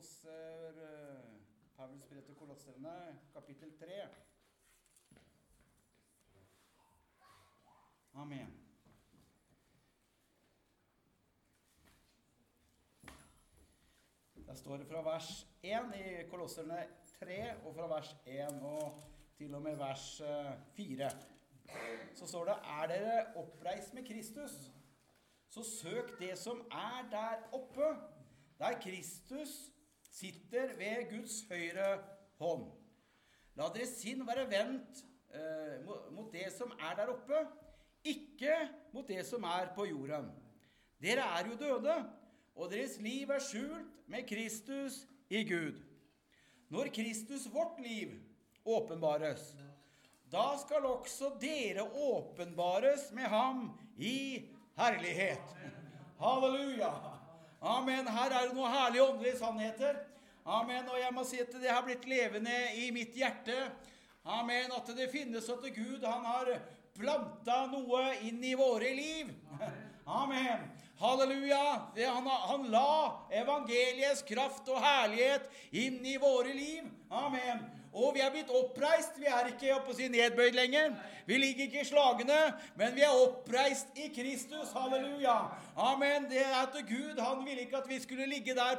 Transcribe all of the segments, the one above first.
Paulus brev til Kolosserne, kapittel 3. Amen. Der står det fra vers 1 i Kolosserne 3, og fra vers 1 og til og med vers 4. Så står det, dere oppreist med Kristus, så søk det som der oppe, der Kristus sitter ved Guds høyre hånd. La deres sinn være vendt mot det som der oppe, ikke mot det som på jorden. Dere jo døde, og deres liv skjult med Kristus i Gud. Når Kristus, vårt liv, åpenbares, da skal også dere åpenbares med ham i herlighet. Halleluja! Amen. Her det noen herlige åndelige sannheter. Amen. Og jeg må si at det har blitt levende i mitt hjerte. Amen. At det finnes at Gud, han har plantet noe inn i våre liv. Amen. Halleluja. Han la evangeliets kraft og herlighet inn i våre liv. Amen. Og vi blitt oppreist, vi ikke oppe å si nedbøyd lenger, vi ligger ikke i slagene, men vi oppreist i Kristus, halleluja, amen, det at Gud, han ville ikke at vi skulle ligge der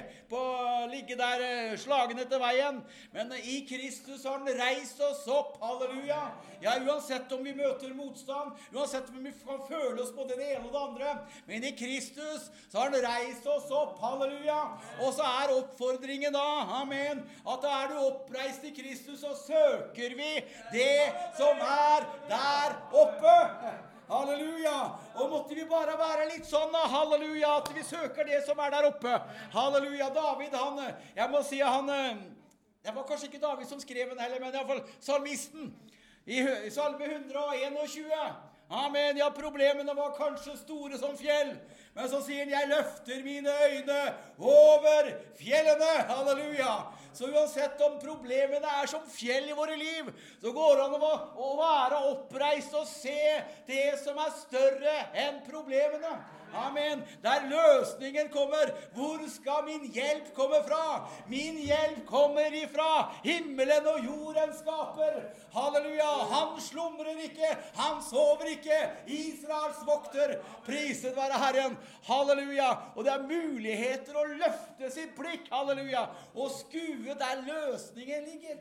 ligge der slagene til veien, men i Kristus har han reist oss opp, halleluja, ja, uansett om vi møter motstand, uansett om vi kan føle oss på det ene og det andre, men i Kristus så har han reist oss opp, halleluja, og så oppfordringen da, amen, at du oppreist i Kristus, så søker vi det som der oppe. Halleluja. Og måtte vi bare være litt sånn, halleluja, at vi søker det som der oppe. Halleluja. David, jeg må si, det var kanskje ikke David som skrev den heller, men i hvert fall salmisten i salme 121. Amen, ja, problemene var kanskje store som fjell, men så sier han, jeg løfter mine øyne over fjellene, halleluja. Så uansett om problemene som fjell i våre liv, så går det an å være oppreist og se det som større enn problemene. Amen. Der løsningen kommer, hvor skal min hjelp komme fra? Min hjelp kommer ifra himmelen og jorden skaper. Halleluja. Han slumrer ikke, han sover ikke. Israels vokter, priset være Herren. Halleluja. Og det muligheter å løfte sitt blikk, halleluja, og skue der løsningen ligger.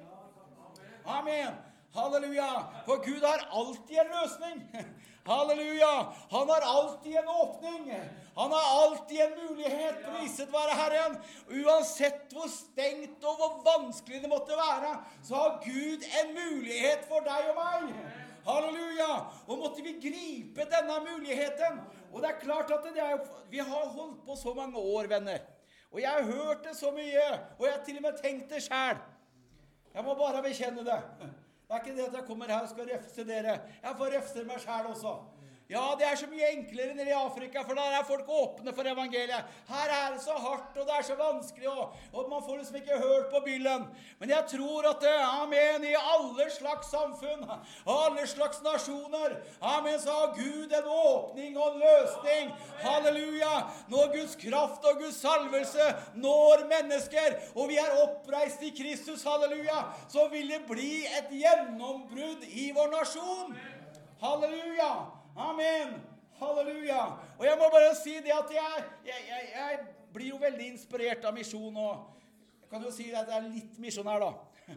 Amen. Halleluja. For Gud har alltid en løsning. Halleluja. Han har alltid en åpning. Han har alltid en mulighet, priset være Herren. Uansett hvor stengt og hvor vanskelig det måtte være, så har Gud en mulighet for deg og meg. Halleluja. Og måtte vi gripe denne muligheten. Og det klart at vi har holdt på så mange år, venner. Og jeg har hørt det så mye, og jeg har til og med tenkt det selv. Jeg må bare bekjenne det. Det ikke det at jeg kommer her og skal refse dere. Jeg får refse meg selv også. Ja, det så mye enklere nede i Afrika, for der folk åpne for evangeliet. Her det så hardt, og det så vanskelig, og man får liksom ikke hørt på byllen. Men jeg tror at amen, i alle slags samfunn, alle slags nasjoner, amen, så har Gud en åpning og en løsning. Halleluja! Når Guds kraft og Guds salvelse når mennesker, og vi oppreist i Kristus, halleluja, så vil det bli et gjennombrudd i vår nasjon. Halleluja! Amen. Halleluja. Og jeg må bare si det at jeg blir jo veldig inspirert av misjon, og kan du si at jeg litt misjon her da.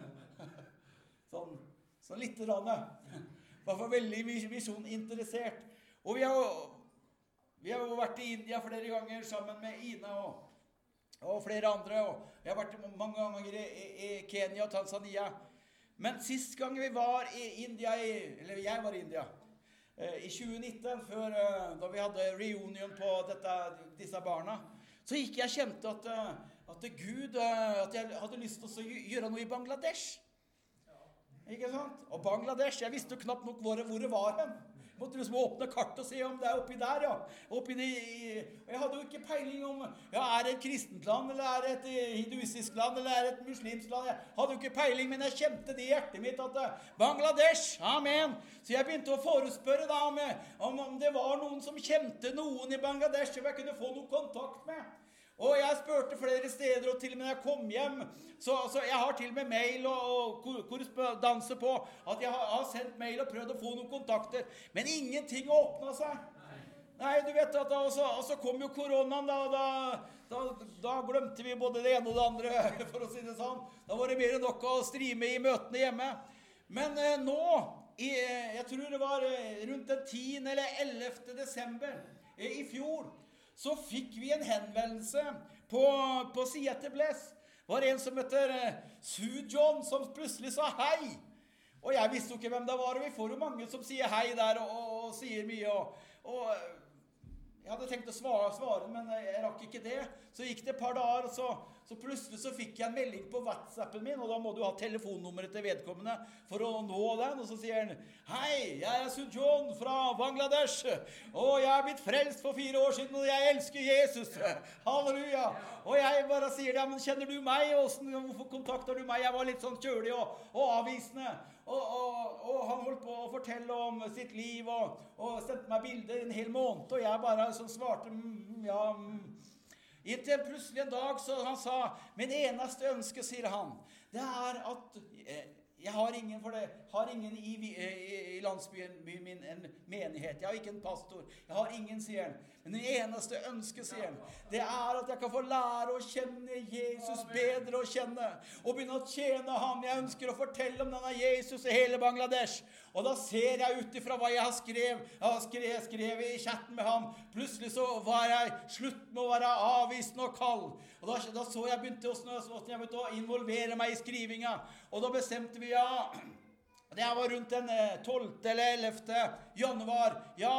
Sånn litt rande. Var for veldig misjon interessert. Og vi har jo vært i India flere ganger sammen med Ina og flere andre, og jeg har vært mange ganger i Kenya og Tanzania. Men sist gang vi var i India, eller jeg var i India, i 2019, før da vi hadde reunion på disse barna, så gikk jeg kjente at Gud, at jeg hadde lyst til å gjøre noe i Bangladesh. Ikke sant? Og Bangladesh, jeg visste jo knapt nok hvor det var hen. Jeg måtte liksom åpne kart og se om det oppi der, ja. Og jeg hadde jo ikke peiling om, ja, det et kristent land, eller det et hinduistisk land, eller det et muslimsk land. Jeg hadde jo ikke peiling, men jeg kjente det i hjertet mitt at Bangladesh, amen. Så jeg begynte å forespørre da om det var noen som kjente noen i Bangladesh, som jeg kunne få noe kontakt med. Og jeg spurte flere steder, og til og med når jeg kom hjem, så jeg har til og med mail og korrespondanse på at jeg har sendt mail og prøvd å få noen kontakter, men ingenting åpnet seg. Nei, du vet at og så kom jo koronaen da glemte vi både det ene og det andre, for å si det sånn. Da var det mer enn nok å streame i møtene hjemme. Men nå, jeg tror det var rundt den 10. eller 11. desember i fjor, så fikk vi en henvendelse på Seattle Bless. Det var en som heter Sue John, som plutselig sa hei. Og jeg visste jo ikke hvem det var, og vi får jo mange som sier hei der og sier mye. Og jeg hadde tenkt å svare, men jeg rakk ikke det. Så gikk det et par dager, og så plutselig så fikk jeg en melding på WhatsAppen min, og da må du ha telefonnummeret til vedkommende for å nå den. Og så sier han, hei, jeg Sue John fra Bangladesh, og jeg har blitt frelst for 4 år siden, og jeg elsker Jesus. Halleluja. Og jeg bare sier det, men kjenner du meg? Hvorfor kontakter du meg? Jeg var litt sånn kjølig og avvisende. Og han holdt på å fortelle om sitt liv og sendte meg bilder en hel måned, og jeg bare svarte Inntil plutselig en dag så han sa, min eneste ønske, sier han, det er at jeg har ingen i landsbyen min en menighet, jeg har ikke en pastor, jeg har ingen, sier han. Men det eneste ønske, sier han, det er at jeg kan få lære å kjenne Jesus bedre å kjenne, og begynne å tjene ham. Jeg ønsker å fortelle om denne Jesus i hele Bangladesh. Og da ser jeg ut ifra hva jeg har skrevet i chatten med ham. Plutselig så var jeg slutt med å være avvisende og kald. Og da så jeg begynte å involvere meg i skrivinga. Og da bestemte vi, det var rundt den 12. eller 11. januar.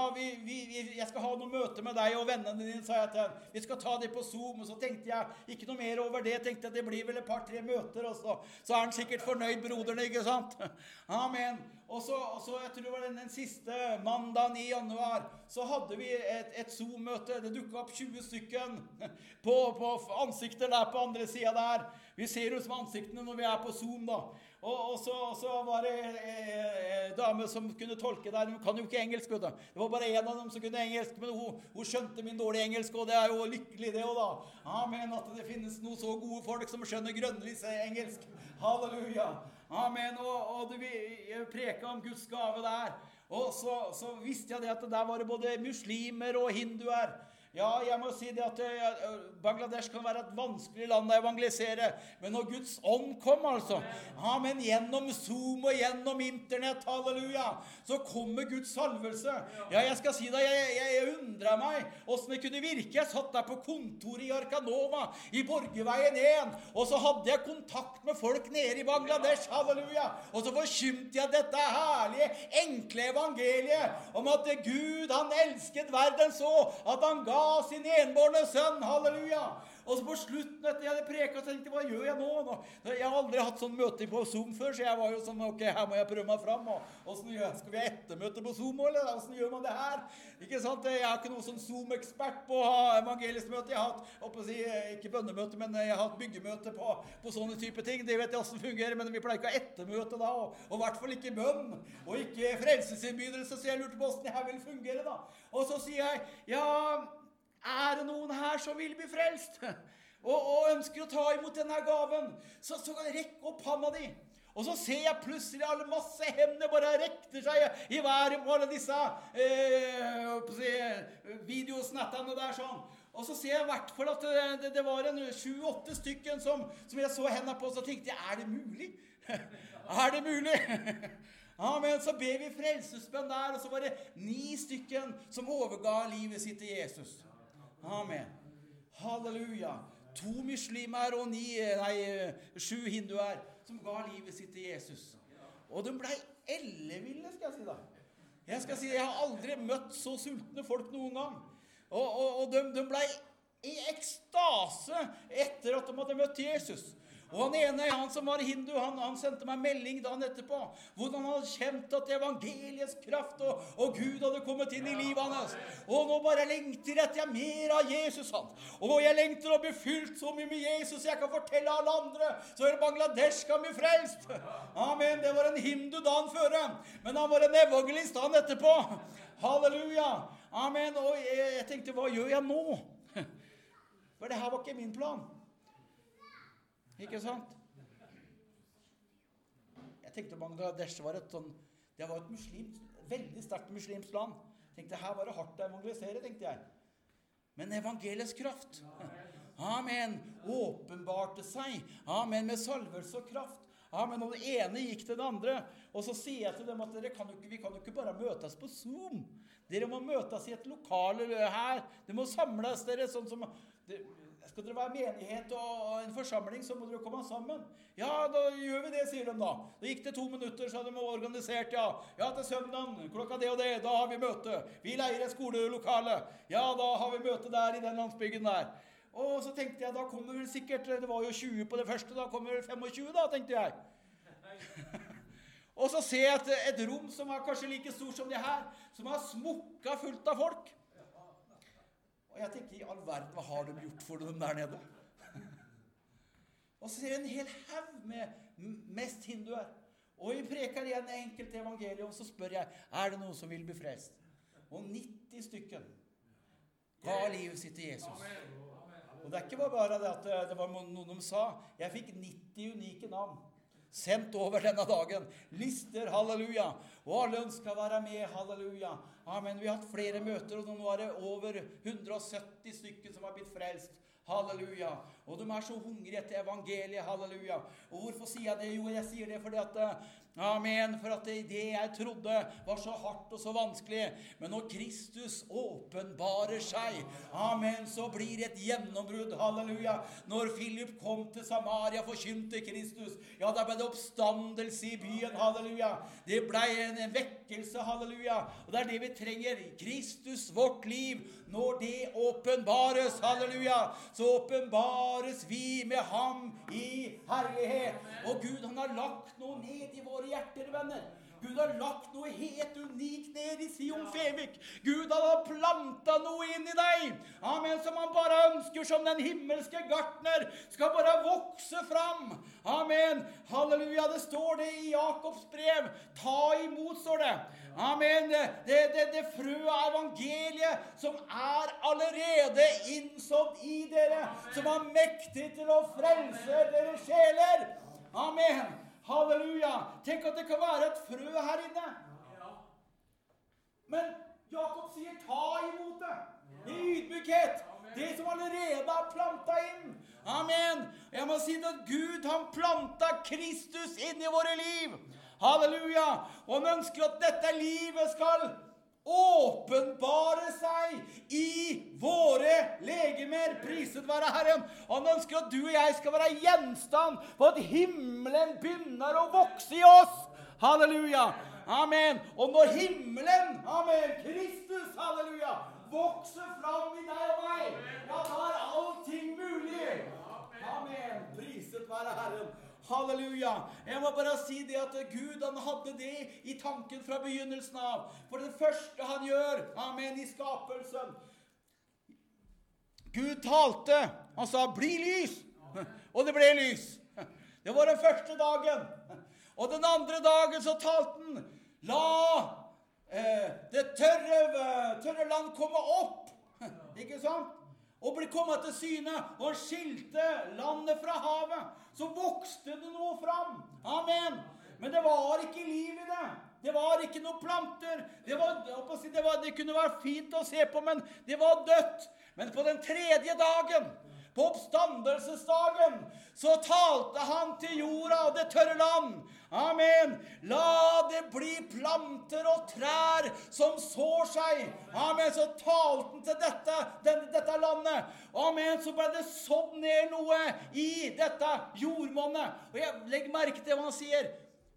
Jeg skal ha noe møte med deg og vennene dine, sa jeg til ham. Vi skal ta det på Zoom. Og så tenkte jeg ikke noe mer over det. Jeg tenkte at det blir vel et par-tre møter. Og så er han sikkert fornøyd, broderne, ikke sant? Amen. Og så jeg tror det var den siste mandagen i januar, så hadde vi et Zoom-møte. Det dukket opp 20 stykken på ansikter der på andre siden der. Vi ser jo som ansiktene når vi er på Zoom da. Og så var det en dame som kunne tolke der. Hun kan jo ikke engelsk, vet du. Det var bare en av dem som kunne engelsk, men hun skjønte min dårlige engelsk, og det er jo lykkelig det også da. Amen, at det finnes noen så gode folk som skjønner grønnlig engelsk. Halleluja. Amen, og jeg preket om Guds gave der. Og så visste jeg det at der var det både muslimer og hinduer. Ja, jeg må si det at Bangladesh kan være et vanskelig land å evangelisere, men når Guds ånd kom altså, men gjennom Zoom og gjennom internett, halleluja, så kommer Guds salvelse. Ja, jeg skal si det, jeg undrer meg hvordan det kunne virke. Jeg satt der på kontoret i Arkanova, i Borgeveien 1, og så hadde jeg kontakt med folk nede i Bangladesh, halleluja, og så forkynte jeg dette herlige, enkle evangeliet om at Gud, han elsket verden så, at han ga sin enbårne sønn, halleluja. Og så på slutten etter jeg hadde preket, så tenkte jeg, hva gjør jeg nå? Jeg har aldri hatt sånn møte på Zoom før, så jeg var jo sånn, ok, her må jeg prøve meg frem, og skal vi ha ettermøte på Zoom, eller hvordan gjør man det her? Ikke sant? Jeg er ikke noen sånn Zoom-ekspert på å ha evangelismøte. Jeg har hatt, ikke bønnemøte, men jeg har hatt byggemøte på sånne type ting. Det vet jeg hvordan det fungerer, men vi pleier ikke å ha ettermøte da, og i hvert fall ikke bønn, og ikke frelsesinnbydelse, så jeg lurte på hvordan det her vil fungere da. Og så sier jeg, ja, er det noen her som vil bli frelst og ønsker å ta imot denne gaven, så kan jeg rekke opp handa di. Og så ser jeg plutselig alle masse hender bare rekter seg i været på alle disse videosnattene der sånn. Og så ser jeg i hvert fall at det var en 7-8 stykken som jeg så hendene på, så tenkte jeg, er det mulig? Er det mulig? Amen, så ber vi frelsesbønn der, og så var det 9 stykken som overga livet sitt til Jesus. Amen. Halleluja. 2 muslimer og 7 hinduer som ga livet sitt til Jesus. Og de ble elleville, skal jeg si da. Jeg skal si, jeg har aldri møtt så sultne folk noen gang. Og de ble i ekstase etter at de hadde møtt Jesus. Og han som var hindu, han sendte meg melding dagen etterpå, hvordan han hadde kjent at evangeliets kraft og Gud hadde kommet inn i livet hans. Og nå bare lengter jeg mer av Jesus, han. Og jeg lengter å bli fylt så mye med Jesus, jeg kan fortelle alle andre, så Bangladesh kan bli frelst. Amen, det var en hindu dagen før, men han var en evangelist dagen etterpå. Halleluja. Amen, og jeg tenkte, hva gjør jeg nå? For det her var ikke min plan. Ikke sant? Jeg tenkte Bangladesh var det var et veldig sterkt muslimsk land. Jeg tenkte, her var det hardt å evangelisere, tenkte jeg. Men evangeliets kraft, amen, åpenbarte seg, amen, med salvelse og kraft. Amen, og det ene gikk til det andre. Og så sier jeg til dem at vi kan jo ikke bare møtes på Zoom. Dere må møtes i et lokale her. Det må samles dere, sånn som... Skal dere være menighet og en forsamling, så må dere komme sammen. Ja, da gjør vi det, sier de da. Da gikk det 2 minutter, så hadde de organisert, ja. Ja, til søndagen, klokka det og det, da har vi møte. Vi leier et skolelokale. Ja, da har vi møte der i den landsbyggen der. Og så tenkte jeg, da kommer vel sikkert, det var jo 20 på det første, da kommer vel 25 da, tenkte jeg. Og så ser jeg et rom som er kanskje like stort som det her, som er smukka fullt av folk. Og jeg tenker, i all verden, hva har de gjort for dem der nede? Og så ser jeg en hel haug med mest hinduer. Og vi preker igjen enkelt evangelium, så spør jeg, er det noen som vil bli frelst? Og 90 stykken ga livet sitt til Jesus. Og det er ikke bare det at det var noen de sa. Jeg fikk 90 unike navn sendt over denne dagen. Lister, halleluja. Og alle ønsker å være med, halleluja. Amen. Vi har hatt flere møter, og nå er det over 170 stykker som har blitt frelst. Halleluja. Og de er så hungrige etter evangeliet, halleluja. Og hvorfor sier jeg det? Jo, jeg sier det fordi at amen, for at det jeg trodde var så hardt og så vanskelig. Men når Kristus åpenbarer seg, amen, så blir det et gjennombrudd, halleluja. Når Philip kom til Samaria, forkynte Kristus, ja, da ble det oppstandelse i byen, halleluja. Det ble en vekkelse, halleluja. Og det er det vi trenger. Kristus, vårt liv, når det åpenbares, halleluja, så åpenbares vi med ham i herlighet. Og Gud, han har lagt noe ned i våre hjerter, venner. Gud har lagt noe helt unikt ned i Sion Fevik. Gud har plantet noe inn i deg. Amen, som han bare ønsker, som den himmelske gartner, skal bare vokse fram. Amen, halleluja, det står det i Jakobs brev. Ta imot, står det. Amen, det frø av evangeliet som er allerede innsådd i dere, som er mektig til å frelse dere sjeler. Amen. Halleluja. Tenk at det kan være et frø her inne. Men Jakob sier, ta imot det. I ydmykhet. Det som allerede er plantet inn. Amen. Jeg må si at Gud, han plantet Kristus inn i våre liv. Halleluja. Og han ønsker at dette livet skal åpenbare seg i våre legemer. Priset være Herren. Han ønsker at du og jeg skal være gjenstand for at himmelen begynner å vokse i oss. Halleluja. Amen. Og når himmelen, amen, Kristus, halleluja, vokser fram i deg og meg, ja, da er allting mulig. Amen. Priset være Herren. Halleluja. Jeg må bare si det at Gud, han hadde det i tanken fra begynnelsen av. For det første han gjør, amen, i skapelsen. Gud talte, han sa, bli lys. Og det ble lys. Det var den første dagen. Og den andre dagen så talte han, la det tørre land komme opp. Ikke sant? Og ble kommet til syne, og skilte landet fra havet. Så vokste det noe fram. Amen. Men det var ikke liv i det. Det var ikke noen planter. Det kunne være fint å se på, men det var dødt. Men på den tredje dagen, på oppstandelsesdagen, så talte han til jorda og det tørre land. Amen. La det bli planter og trær som sår seg. Amen. Så talte han til dette landet. Amen. Så ble det sådd ned noe i dette jordmånet. Og jeg legger merke til hva han sier.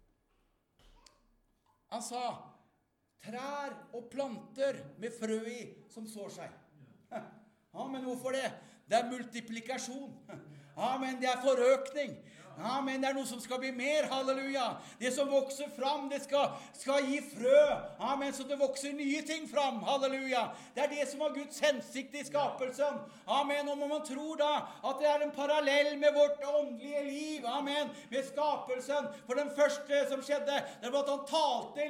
Han sa, trær og planter med frø i som sår seg. Amen. Hvorfor det? Det er multiplikasjon. Amen. Det er forøkning. Amen, det noe som skal bli mer, halleluja. Det som vokser fram, det skal gi frø. Amen, så det vokser nye ting fram, halleluja. Det det som var Guds hensikt i skapelsen. Amen, og man tror da at det en parallell med vårt åndelige liv. Amen, med skapelsen. For den første som skjedde, det var at han talte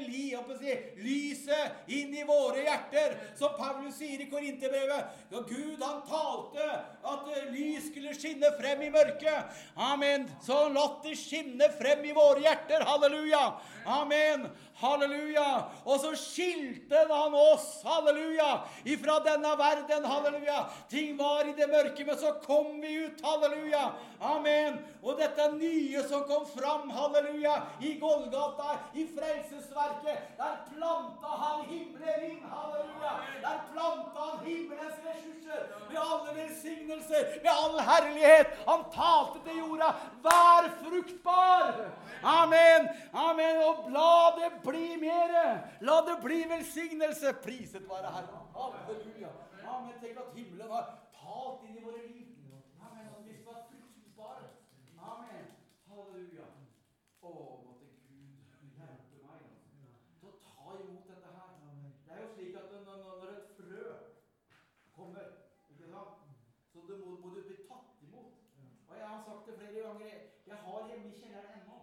lyset inn i våre hjerter. Som Paulus sier i Korinterbrevet. Og Gud, han talte at lys skulle skinne frem i mørket. Amen, så han latt det skinne frem i våre hjerter. Halleluja. Amen. Halleluja. Og så skilte han oss, halleluja, ifra denne verden, halleluja. Ting var i det mørke, men så kom vi ut, halleluja. Amen. Og dette nye som kom fram, halleluja, i Golgata, i frelsesverket, der planta han himmelen inn, halleluja. Der planta han himmelens ressurser, med alle velsignelser, med all herlighet. Han talte til jorda, vær fruktbar. Amen. Amen. Og la det bli mere. La det bli velsignelse. Priset være Herren. Halleluja. Amen. Tenk at himmelen har talt inn i våre liv. Amen. At vi skal være fruktbare. Amen. Halleluja. Måtte Gud hjelpe meg til å ta imot dette her. Det jo slik at når et frø kommer, ikke sant? Så det må du bli tatt imot. Og jeg har sagt det flere ganger. Jeg har hjemme i kjelleren ennå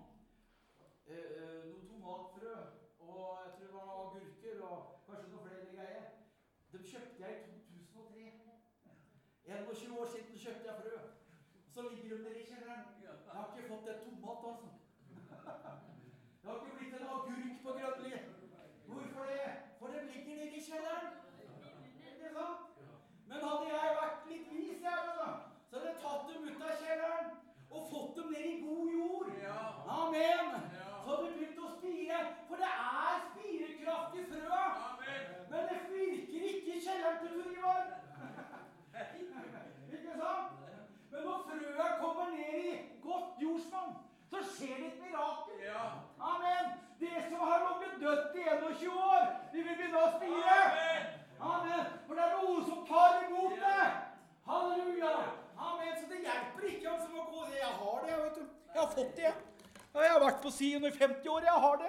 noen tomatfrø, og jeg tror det var agurker, og kanskje noen flere greier. De kjøpte jeg i 2003. 21 år siden kjøpte jeg frø. Så ligger de der i kjelleren. Jeg har ikke fått et tomat, altså. Det har ikke blitt en agurk på grønnlig. Hvorfor det? For de ligger nede i kjelleren. Ikke sant? Men hadde jeg vært litt vis, så hadde jeg tatt dem ut av kjelleren og fått dem ned i god jord. Amen. Så hadde de begynt å spire, for det spirekraft i frøa. Men det virker ikke i kjelleren til Turivar. Ikke sant? Men når frøa kommer ned i godt jordsmonn, så skjer det et mirakel. Amen. Det som har ligget dødt i 21 år, de vil begynne å spire. Amen. For det noe som tar imot det. Halleluja. Amen. Så det hjelper ikke han som må gå. Jeg har det, vet du. Jeg har fått det. Jeg har vært på Sion i 50 år. Jeg har det.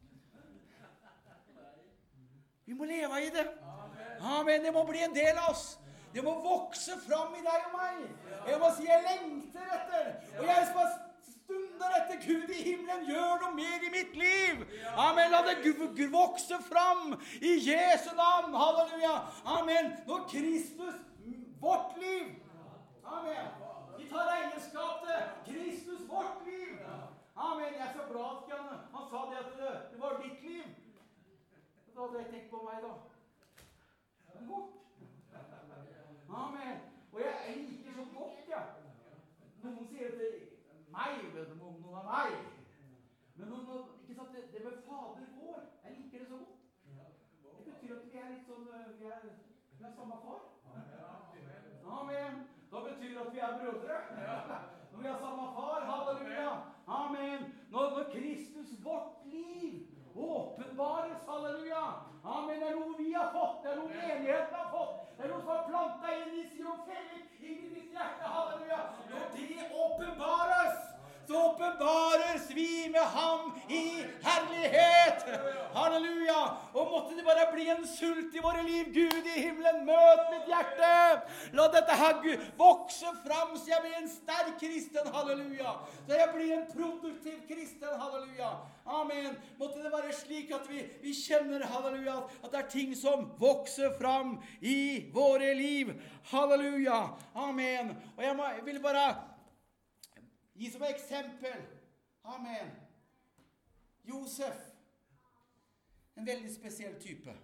Vi må leve i det. Amen. Det må bli en del av oss. Det må vokse fram i deg og meg. Jeg må si jeg lengter etter. Og jeg skal stunder etter Gud i himmelen. Gjør noe mer i mitt liv. Amen. La det vokse fram i Jesu navn. Halleluja. Amen. Når Kristus, vårt liv. Amen. Vi tar eierskap til Kristus, vårt liv. Amen. Jeg så glad til han. Han sa det at det var ditt liv. Da hadde jeg tenkt på meg da. Vårt. Amen. Og jeg liker så godt, ja. Noen sier det meg, noen av meg. Men ikke sant, det med Fader vår, jeg liker det så godt. Det betyr at vi litt sånn, vi er samme far. Amen. Da betyr det at vi er brødre. Når vi er samme far, halleluja. Amen. Når Kristus, vårt liv, åpenbares, halleluja. Amen. Det noe vi har fått, det noe menigheten har fått. Det noe som har plantet inn i Sion Felix, inn i ditt hjerte, halleluja. Når det åpenbares, så åpenbares vi med ham i herlighet. Halleluja. Og måtte det bare bli en sult i våre liv. Gud i himmelen, møt mitt hjerte. La dette her vokse fram, så jeg blir en sterk kristen. Halleluja. Så jeg blir en produktiv kristen. Halleluja. Amen. Måtte det være slik at vi kjenner, halleluja, at det ting som vokser fram i våre liv. Halleluja. Amen. Og jeg vil bare gi som eksempel. Amen. Josef. En veldig spesiell type.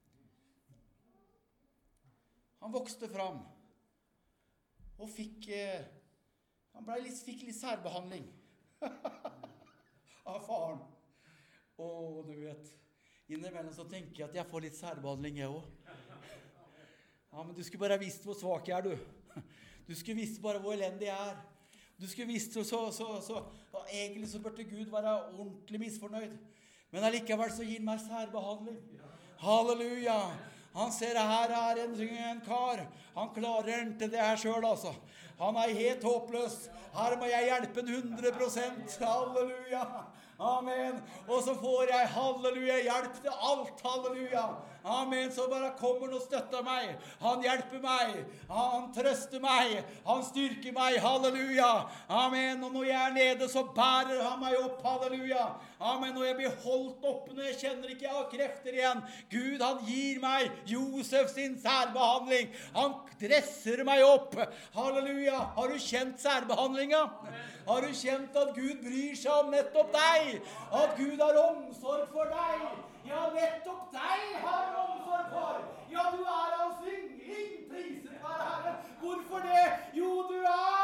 Han vokste fram. Og fikk litt særbehandling. Av faren. Og du vet, innimellom så tenker jeg at jeg får litt særbehandling jeg også. Ja, men du skulle bare visst hvor svak jeg du. Du skulle visst bare hvor elendig jeg er. Du skulle visst så egentlig så burde Gud være ordentlig misfornøyd. Men allikevel så gir han meg særbehandling. Halleluja. Han ser her en kar. Han klarer ikke det her selv, altså. Han helt håpløs. Her må jeg hjelpe en 100%. Halleluja. Amen. Og så får jeg, halleluja, hjelp til alt, halleluja. Amen. Så bare kommer han og støtter meg. Han hjelper meg. Han trøster meg. Han styrker meg, halleluja. Amen. Og når jeg nede, så bærer han meg opp, halleluja. Amen. Når jeg blir holdt oppe, når jeg kjenner ikke jeg har krefter igjen. Gud, han gir meg Josef sin særbehandling. Han dresser meg opp. Halleluja. Har du kjent særbehandlinga? Har du kjent at Gud bryr seg om nettopp deg? At Gud har omsorg for deg? Ja, nettopp deg har han omsorg for. Ja, du hans yngling, priset være Herren. Hvorfor det? Jo, du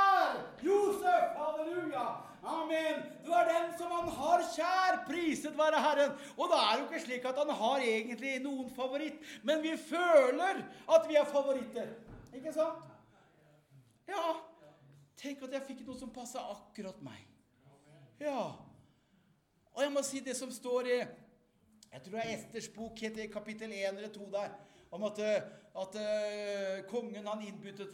Josef, halleluja. Amen. Du den som han har kjær, priset være Herren. Og da det jo ikke slik at han har egentlig noen favoritt, men vi føler at vi favoritter. Ikke sant? Ja, tenk at jeg fikk noe som passet akkurat meg. Ja. Og jeg må si det som står i, jeg tror det Esters bok, heter kapittel 1 eller 2 der, om at kongen han innbyttet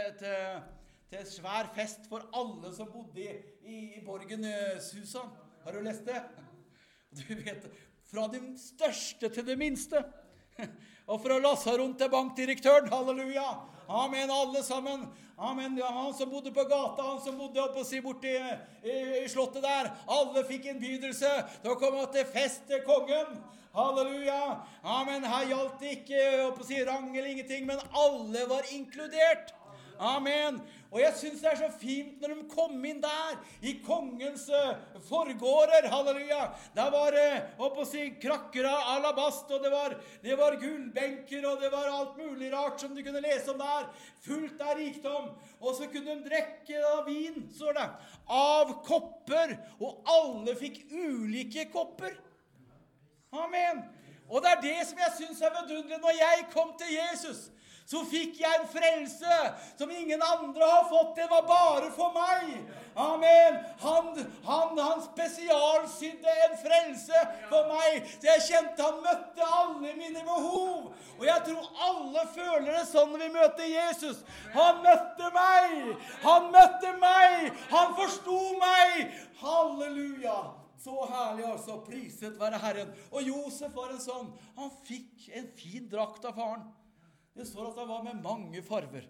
til svær fest for alle som bodde i borgen Susan. Har du lest det? Du vet, fra de største til de minste. Og fra Lasaron til bankdirektøren, halleluja. Amen, alle sammen. Amen, ja, han som bodde på gata, han som bodde oppe og si borte i slottet der. Alle fikk en bydelse. Da kom han til fest til kongen. Halleluja. Amen, her gjaldt det ikke oppe å si rang eller ingenting, men alle var inkludert. Amen. Og jeg synes det så fint når de kom inn der, i kongens forgårder, halleluja. Der var, oppe å si, krakker av alabast, og det var gullbenker, og det var alt mulig rart som du kunne lese om der. Fullt av rikdom. Og så kunne de drekke av vin, står det, av kopper, og alle fikk ulike kopper. Amen. Og det det som jeg synes vidunderlig når jeg kom til Jesus. Så fikk jeg en frelse som ingen andre har fått. Det var bare for meg. Amen. Han spesialsydde en frelse for meg. Så jeg kjente han møtte alle mine behov. Og jeg tror alle føler det sånn når vi møter Jesus. Han møtte meg. Han møtte meg. Han forstod meg. Halleluja. Så herlig altså. Priset være Herren. Og Josef var en sånn. Han fikk en fin drakt av faren. Det står at han var med mange farver.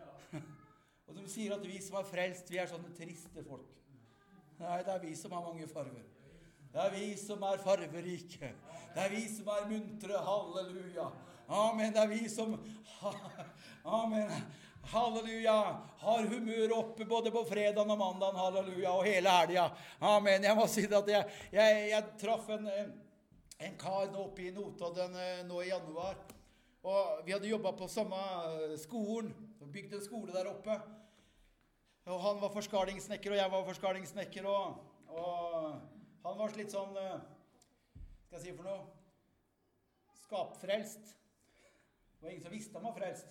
Og de sier at vi som frelst, vi sånne triste folk. Nei, det vi som har mange farver. Det vi som farverike. Det vi som muntre, halleluja. Amen, det vi som, amen, halleluja, har humør oppe både på fredagen og mandagen, halleluja, og hele helgen. Amen, jeg må si det at jeg traff en kar nå oppe i Notodden nå i januar. Og vi hadde jobbet på samme skolen, bygde en skole der oppe. Og han var forskalingssnekker, og jeg var forskalingssnekker, og han var litt sånn, skal jeg si for noe, skapfrelst. Det var ingen som visste han var frelst.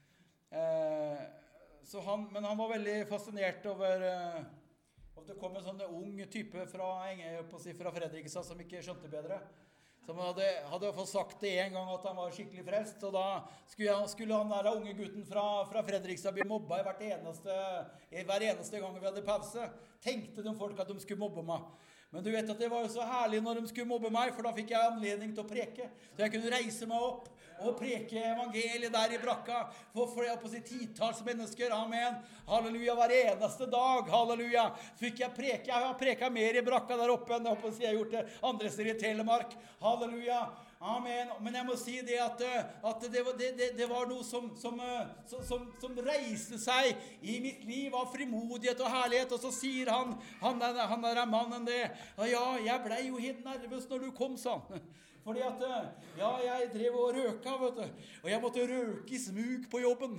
Men han var veldig fascinert over at det kom en sånn ung type fra Fredrikstad som ikke skjønte bedre. Som hadde fått sagt det en gang at han var skikkelig frelst, og da skulle han der unge gutten fra Fredrikstad bli mobba hver eneste gang vi hadde pause. Tenkte de folk at de skulle mobbe meg. Men du vet at det var jo så herlig når de skulle mobbe meg, for da fikk jeg anledning til å preke. Så jeg kunne reise meg opp og preke evangeliet der i brakka for titals mennesker. Amen. Halleluja, hver eneste dag. Halleluja. Fikk jeg preke. Jeg har preket mer i brakka der oppe enn jeg har gjort det andre steder i Telemark. Halleluja. Amen. Men jeg må si det at det var noe som reiste seg i mitt liv av frimodighet og herlighet. Og så sier han der mannen det. Ja, jeg ble jo helt nervøs når du kom, sa han. Fordi at, ja, jeg drev og røka, vet du. Og jeg måtte røke i smug på jobben.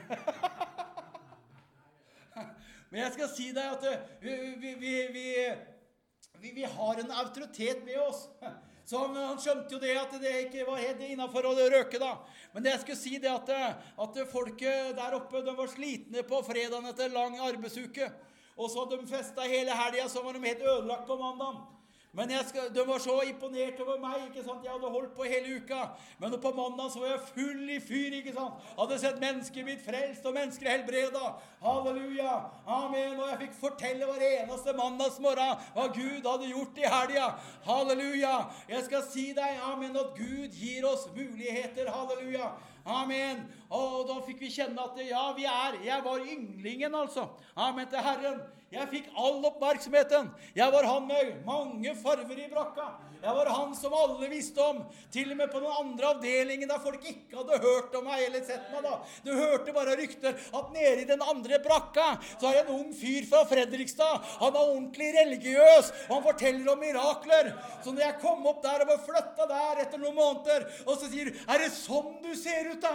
Men jeg skal si deg at vi har en autoritet med oss. Så han skjønte jo det at det ikke var helt innenfor å røke da. Men det jeg skulle si det at folket der oppe, de var slitne på fredagen etter lang arbeidsuke. Og så hadde de festet hele helgen, så var de helt ødelagt på mandagen. Men de var så imponert over meg, ikke sant? Jeg hadde holdt på hele uka. Men på mandag så var jeg full i fyr, ikke sant? Hadde sett mennesker blitt frelst og mennesker helbredet. Halleluja, amen. Og jeg fikk fortelle hver eneste mandagsmorgen hva Gud hadde gjort i helgen. Halleluja. Jeg skal si deg, amen, at Gud gir oss muligheter. Halleluja. Amen. Og da fikk vi kjenne at jeg var ynglingen altså. Amen til Herren. Jeg fikk all oppmerksomheten. Jeg var han med mange farver i brakka. Jeg var han som alle visste om. Til og med på den andre avdelingen der folk ikke hadde hørt om meg eller sett meg da. Du hørte bare rykter at nede i den andre brakka så har jeg en ung fyr fra Fredrikstad. Han er ordentlig religiøs, og han forteller om mirakler. Så når jeg kom opp der og var flyttet der etter noen måneder, og så sier du, er det sånn du ser ut da?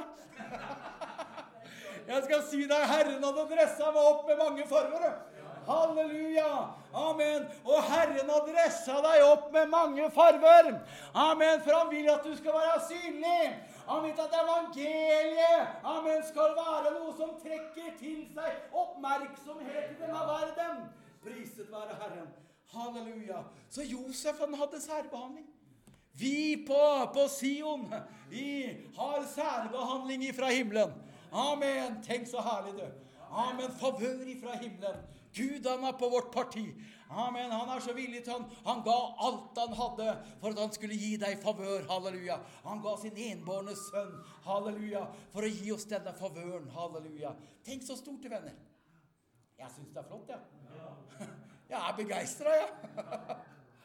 Jeg skal si deg, Herren hadde dresset meg opp med mange farver. Halleluja, amen. Og Herren har dresset deg opp med mange farver. Amen, for han vil at du skal være synlig. Han vil at evangeliet, amen, skal være noe som trekker til seg oppmerksomhet i denne verden. Priset være Herren. Halleluja. Så Josef, han hadde særbehandling. Vi på Sion, vi har særbehandling fra himmelen. Amen, tenk så herlig du. Amen, favør fra himmelen. Gud, han er på vårt parti. Amen, han er så villig til han ga alt han hadde for at han skulle gi deg favør. Halleluja. Han ga sin enbårne sønn. Halleluja. For å gi oss denne favøren. Halleluja. Tenk så stort, venner. Jeg synes det er flott, ja. Jeg er begeistret, ja.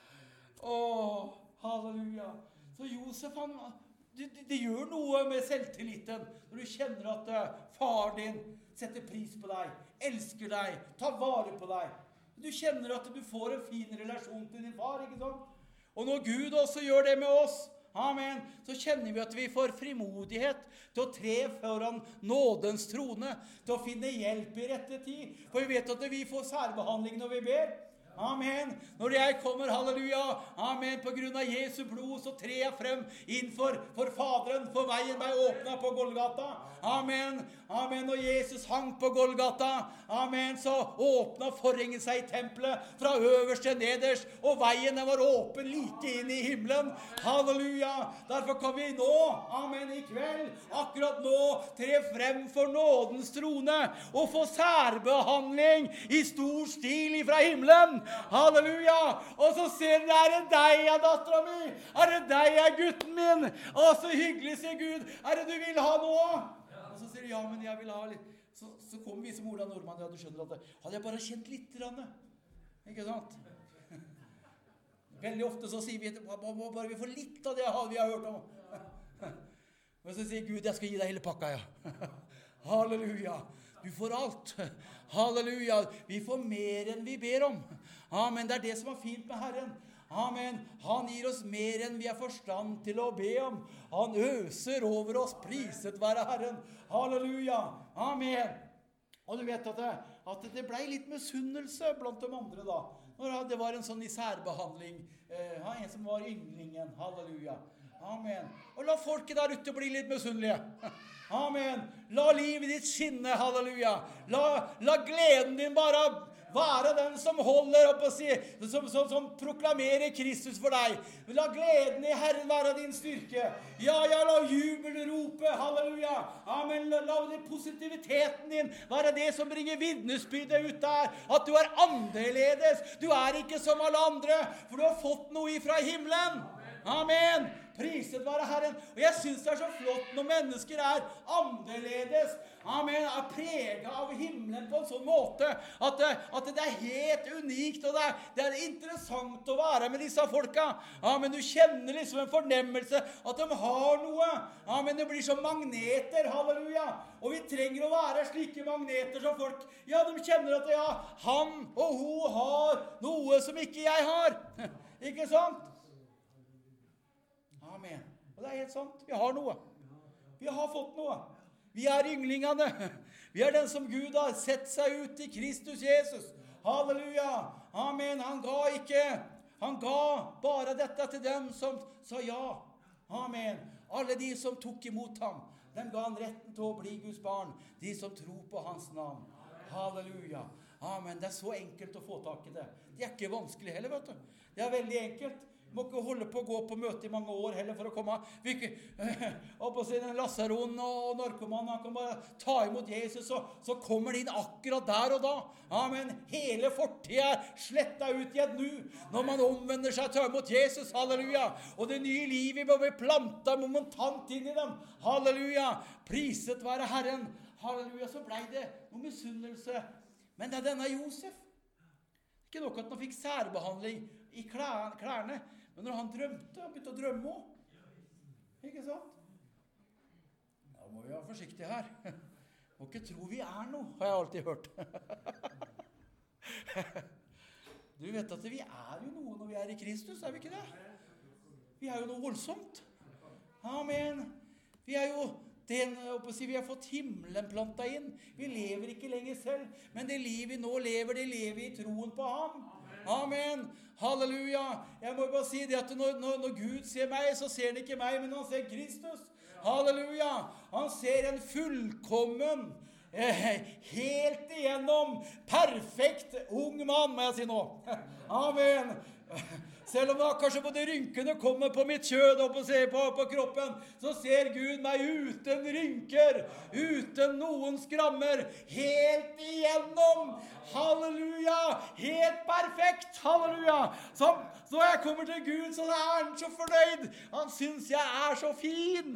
Åh, halleluja. Så Josef, det gjør noe med selvtilliten når du kjenner at far din setter pris på deg, elsker deg, tar vare på deg. Du kjenner at du får en fin relasjon til din far, ikke sant? Og når Gud også gjør det med oss, amen, så kjenner vi at vi får frimodighet til å tre foran nådens trone, til å finne hjelp i rette tid. For vi vet at vi får særbehandling når vi ber. Amen. Når jeg kommer, halleluja, amen, på grunn av Jesu blod, så trer jeg frem innfor Faderen, for veien ble åpnet på Golgata. Amen. Amen. Når Jesus hang på Golgata, amen, så åpnet forhenget seg i tempelet fra øverst til nederst, og veien var åpen like inn i himmelen. Halleluja. Derfor kan vi nå, amen, i kveld, akkurat nå, tre frem for nådens trone, og få særbehandling i stor stil fra himmelen. Halleluja. Og så ser du, er det deg, datteren min? Er det deg, gutten min? Å, så hyggelig, sier Gud. Er det du vil ha noe? Og så sier du, ja, men jeg vil ha litt. Så kommer vi som Ola Nordmann, ja, du skjønner at det hadde jeg bare kjent litt rann. Ikke sant? Veldig ofte så sier vi, bare vi får litt av det vi har hørt om. Men så sier Gud, jeg skal gi deg hele pakka, ja. Halleluja. Du får alt. Halleluja. Vi får mer enn vi ber om. Amen. Det er det som er fint med Herren. Amen. Han gir oss mer enn vi er forstand til å be om. Han øser over oss. Priset være Herren. Halleluja. Amen. Og du vet at det ble litt misunnelse blant de andre da. Når det var en sånn i særbehandling. En som var ynglingen. Halleluja. Amen. Og la folket der ute bli litt misunnelige. Amen. La livet ditt skinne, halleluja. La gleden din bare være den som holder opp og sier, som proklamerer Kristus for deg. La gleden i Herren være din styrke. Ja, la jubelen rope, halleluja. Amen. La positiviteten din være det som bringer vitnesbyrdet ut der. At du er annerledes. Du er ikke som alle andre, for du har fått noe ifra himmelen. Amen. Priset være Herren. Og jeg synes det er så flott når mennesker er annerledes. Amen. Er preget av himmelen på en sånn måte at det er helt unikt, og det er interessant å være med disse folka. Amen. Du kjenner liksom en fornemmelse at de har noe. Amen. Det blir som magneter. Halleluja. Og vi trenger å være slike magneter som folk. Ja, de kjenner at ja, han og hun har noe som ikke jeg har. Ikke sant? Amen. Og det er helt sant. Vi har noe. Vi har fått noe. Vi er ynglingene. Vi er den som Gud har sett seg ut i Kristus Jesus. Halleluja. Amen. Han ga bare dette til dem som sa ja. Amen. Alle de som tok imot ham, dem ga han retten til å bli Guds barn. De som tror på hans navn. Halleluja. Amen, det er så enkelt å få tak i det. Det er ikke vanskelig heller, vet du. Det er veldig enkelt. Du må ikke holde på å gå på møte i mange år heller for å komme. Og på sin Lasaron og narkoman, han kan bare ta imot Jesus, så kommer det inn akkurat der og da. Amen. Hele fortiden er slettet ut i et nu. Når man omvender seg til imot Jesus, halleluja. Og det nye livet må bli plantet momentant inn i dem. Halleluja. Priset være Herren. Halleluja. Så ble det noe misunnelse. Men det er denne Josef. Ikke nok at han fikk særbehandling i klærne, men når han drømte, han begynte å drømme også. Ikke sant? Da må vi være forsiktige her. Må ikke tro vi er noe, har jeg alltid hørt. Du vet at vi er jo noe når vi er i Kristus, er vi ikke det? Vi er jo noe voldsomt. Amen. Vi er jo vi har fått himmelen plantet inn. Vi lever ikke lenger selv, men det livet vi nå lever, det lever i troen på ham. Amen. Halleluja. Jeg må bare si det at når Gud ser meg, så ser han ikke meg, men han ser Kristus. Halleluja. Han ser en fullkommen, helt igjennom perfekt ung mann, må jeg si nå. Amen. Selv om da kanskje både rynkene kommer på mitt kjød og på kroppen, så ser Gud meg uten rynker, uten noen skrammer, helt igjennom. Halleluja! Helt perfekt! Halleluja! Så når jeg kommer til Gud, så er han så fornøyd. Han synes jeg er så fin.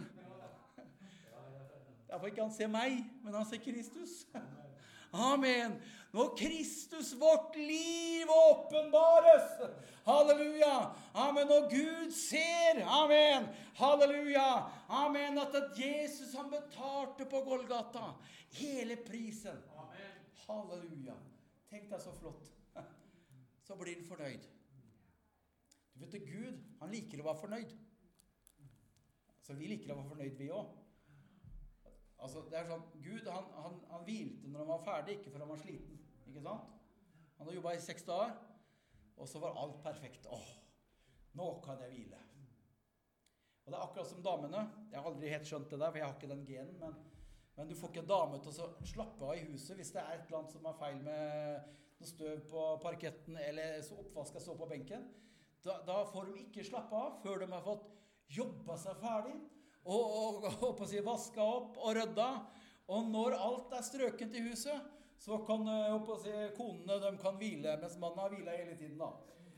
Derfor ikke han ser meg, men han ser Kristus. Amen. Når Kristus vårt liv åpenbares. Halleluja. Amen. Og Gud ser. Amen. Halleluja. Amen. At Jesus han betalte på Golgata. Hele prisen. Amen. Halleluja. Tenk deg så flott. Så blir han fornøyd. Du vet Gud, han liker å være fornøyd. Så vi liker å være fornøyd vi også. Altså, det er sånn, Gud, han hvilte når han var ferdig, ikke for han var sliten, ikke sant? Han har jobbet i 6 dager, og så var alt perfekt. Nå kan jeg hvile. Og det er akkurat som damene, jeg har aldri helt skjønt det der, for jeg har ikke den genen, men du får ikke en dame til å slappe av i huset hvis det er et eller annet som er feil med noe støv på parketten, eller så oppvasket stå på benken. Da får de ikke slappe av før de har fått jobbet seg ferdig, og på å si vaska opp og rydda. Og når alt er strøkent i huset, så kan på å si, konene de kan hvile, mens mannen har hvilet hele tiden da.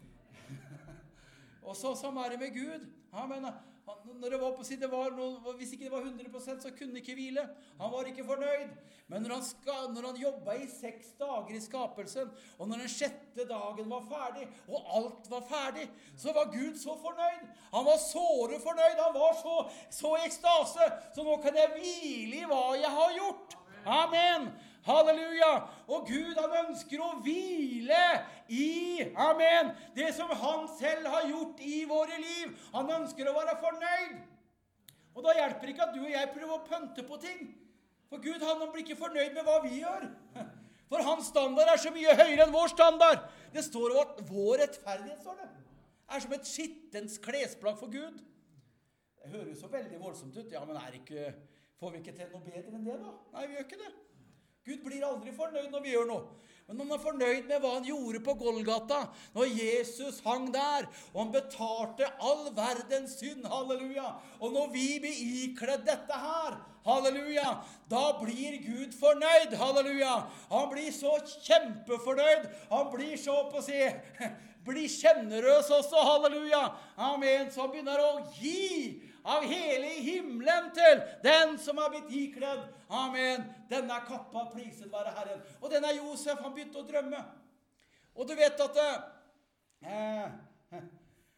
Og sånn er det med Gud. Når det var på å si, hvis ikke det var 100%, så kunne han ikke hvile. Han var ikke fornøyd. Men når han jobbet i 6 dager i skapelsen, og når den 6. dagen var ferdig, og alt var ferdig, så var Gud så fornøyd. Han var såre fornøyd. Han var så i ekstase. Så nå kan jeg hvile i hva jeg har gjort. Amen. Halleluja. Og Gud han ønsker å hvile i, amen, det som han selv har gjort i våre liv. Han ønsker å være fornøyd. Og da hjelper ikke at du og jeg prøver å pønte på ting. For Gud han blir ikke fornøyd med hva vi gjør. For hans standard er så mye høyere enn vår standard. Det står jo at vår rettferdighet, står det, er som et skittens klesplagg for Gud. Det høres så veldig voldsomt ut. Ja, men får vi ikke til noe bedre enn det da? Nei, vi gjør ikke det. Gud blir aldri fornøyd når vi gjør noe. Men han er fornøyd med hva han gjorde på Golgata, når Jesus hang der, og han betalte all verdens synd, halleluja. Og når vi blir ikledd dette her, halleluja, da blir Gud fornøyd, halleluja. Han blir så kjempefornøyd, han blir så på å si, blir kjennerøs også, halleluja. Amen, så han begynner å gi av hele himmelen til den som har blitt ikledd. Amen. Denne kappa priset være Herren. Og denne Josef, han begynte å drømme. Og du vet at han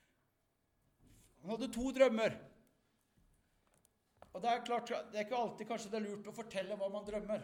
hadde 2 drømmer. Og det er klart, det er ikke alltid kanskje det er lurt å fortelle hva man drømmer.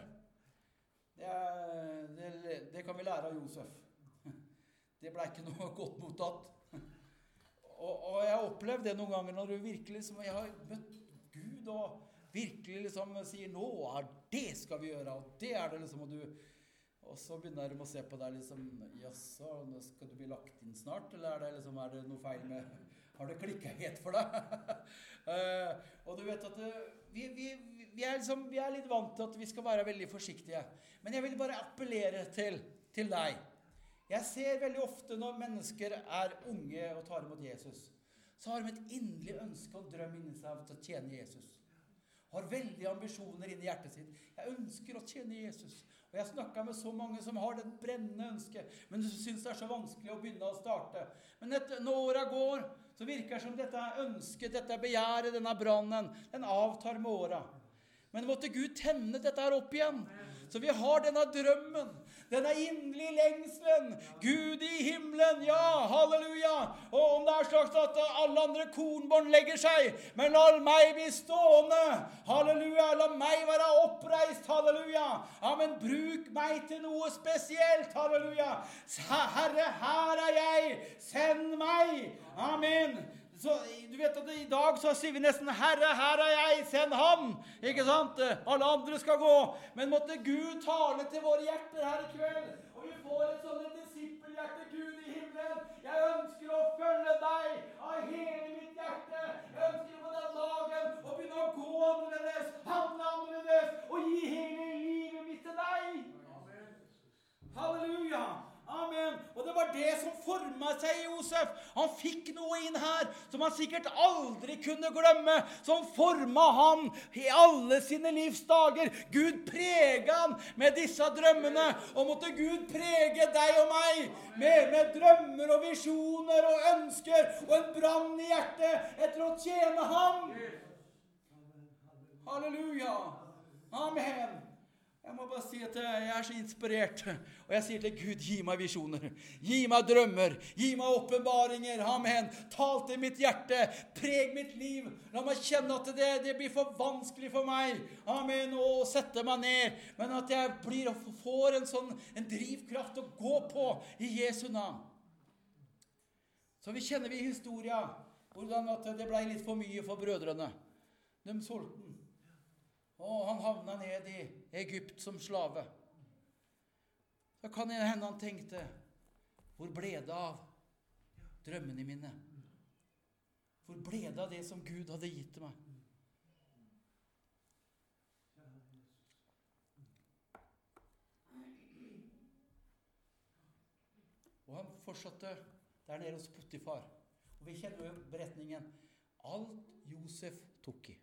Det kan vi lære av Josef. Det ble ikke noe godt mottatt. Og jeg har opplevd det noen ganger når du virkelig liksom, jeg har møtt Gud og virkelig liksom sier, nå det skal vi gjøre, og det det liksom, og så begynner de å se på deg liksom, jaså, skal du bli lagt inn snart, eller det liksom, det noe feil med, har det klikket helt for deg? Og du vet at vi er litt vant til at vi skal være veldig forsiktige. Men jeg vil bare appellere til deg. Jeg ser veldig ofte når mennesker er unge og tar imot Jesus, så har de et inderlig ønske og drøm inni seg av å tjene Jesus. Har veldig ambisjoner inni hjertet sitt. Jeg ønsker å tjene Jesus. Og jeg snakket med så mange som har det brennende ønsket, men du synes det er så vanskelig å begynne å starte. Men når året går, så virker det som dette ønsket, dette begjæret, denne brannen, den avtar med året. Men måtte Gud tenne dette her opp igjen. Så vi har denne drømmen, denne inderlige lengselen. Gud i himmelen, ja, halleluja. Og om det er slags at alle andre kornbarn legger seg, men la meg bli stående, halleluja. La meg være oppreist, halleluja. Ja, men bruk meg til noe spesielt, halleluja. Herre, her er jeg, send meg, amen. Så, du vet at i dag så sier vi nesten, Herre, her er jeg, send ham, ikke sant? Alle andre skal gå, men måtte Gud tale til våre hjerter her i kveld, og vi får et sånn disippelhjerte, Gud i himmelen. Jeg ønsker å følge deg av hele mitt hjerte. Jeg ønsker på den dagen å begynne å gå annerledes, handle annerledes, og gi hele livet mitt til deg. Halleluja. Amen. Og det var det som formet seg i Josef. Han fikk noe inn her som han sikkert aldri kunne glemme, som formet han i alle sine livsdager. Gud preget han med disse drømmene, og måtte Gud prege deg og meg med drømmer og visjoner og ønsker og en brann i hjertet etter å tjene ham. Halleluja. Amen. Jeg må bare si at jeg er så inspirert, og jeg sier til Gud, gi meg visjoner, gi meg drømmer, gi meg åpenbaringer, amen. Tal til mitt hjerte, preg mitt liv, la meg kjenne at det blir for vanskelig for meg, amen, å sette meg ned, men at jeg får en drivkraft å gå på i Jesu navn. Så vi kjenner i historien, hvordan at det ble litt for mye for brødrene. De solgte den. Og han havnet ned i Egypt som slave. Så kan det hende han tenkte, hvor ble det av drømmene mine? Hvor ble det av det som Gud hadde gitt til meg? Og han fortsatte der nede hos Potifar. Og vi kjenner jo beretningen. Alt Josef tok i.